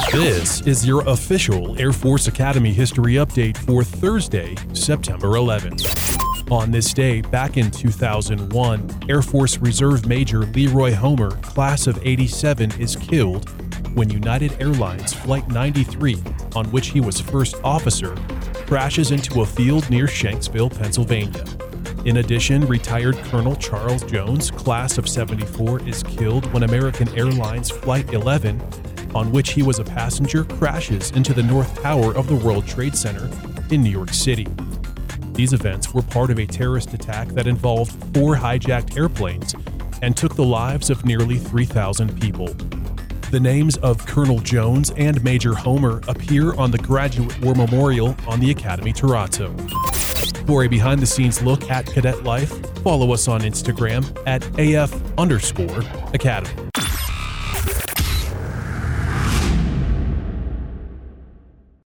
This is your official Air Force Academy history update for Thursday, September 11th. On this day, back in 2001, Air Force Reserve Major Leroy Homer, class of '87, is killed when United Airlines Flight 93, on which he was first officer, crashes into a field near Shanksville, Pennsylvania. In addition, retired Colonel Charles Jones, class of '74, is killed when American Airlines Flight 11, on which he was a passenger, crashes into the North Tower of the World Trade Center in New York City. These events were part of a terrorist attack that involved 4 hijacked airplanes and took the lives of nearly 3,000 people. The names of Colonel Jones and Major Homer appear on the Graduate War Memorial on the Academy Terrazzo. For a behind-the-scenes look at cadet life, follow us on Instagram at AF_Academy.